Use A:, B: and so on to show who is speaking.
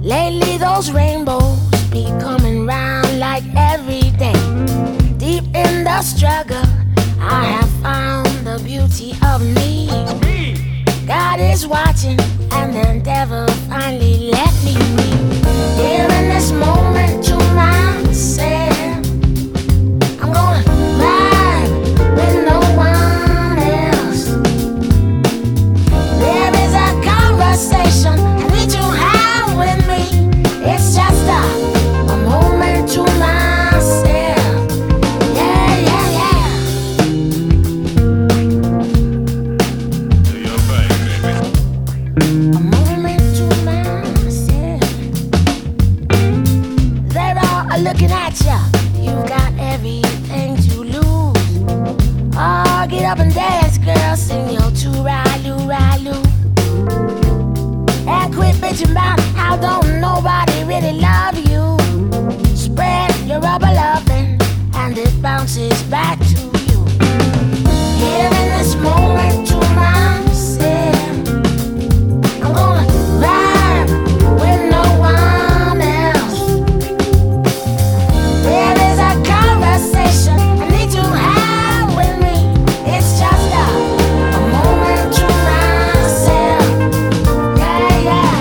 A: Lately those rainbows be coming round like every day. Deep in the struggle, I have found the beauty of me. God is watching, and the devil finally let me be. Here in this moment to myself, I'm gonna ride with no one else. There is a conversation I need to have with me. It's just a moment to myself. Yeah, yeah, yeah.
B: Do your thing, baby.
A: A moment to myself. They're all looking at ya. You've got everything to lose. Oh, get up and dance, girl. Sing your tooraloo-raloo. And quit bitching about how don't nobody really love you. Spread your rubber loving, and it bounces back to you. Here in this moment to myself, I'm gonna ride with no one else. There is a conversation I need to have with me. It's just a moment to myself. Yeah, yeah.